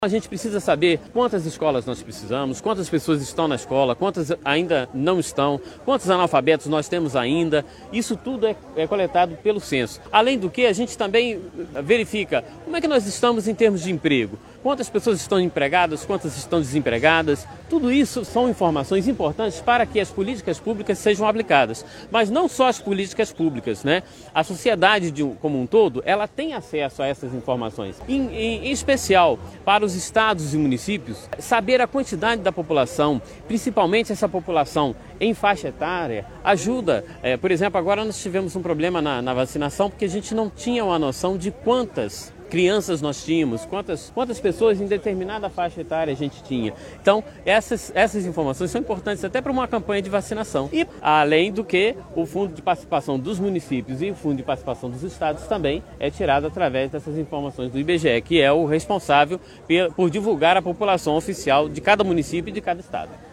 A gente precisa saber quantas escolas nós precisamos, quantas pessoas estão na escola, quantas ainda não estão, quantos analfabetos nós temos ainda. Isso tudo é coletado pelo censo. Além do que, a gente também verifica como é que nós estamos em termos de emprego. Quantas pessoas estão empregadas, quantas estão desempregadas. Tudo isso são informações importantes para que as políticas públicas sejam aplicadas. Mas não só as políticas públicas, né? A sociedade como um todo, ela tem acesso a essas informações. Em especial para os estados e municípios, saber a quantidade da população, principalmente essa população em faixa etária, ajuda. Por exemplo, agora nós tivemos um problema na vacinação porque a gente não tinha uma noção de quantas crianças nós tínhamos, quantas pessoas em determinada faixa etária a gente tinha. Então, essas informações são importantes até para uma campanha de vacinação. E, além do que, o fundo de participação dos municípios e o fundo de participação dos estados também é tirado através dessas informações do IBGE, que é o responsável por divulgar a população oficial de cada município e de cada estado.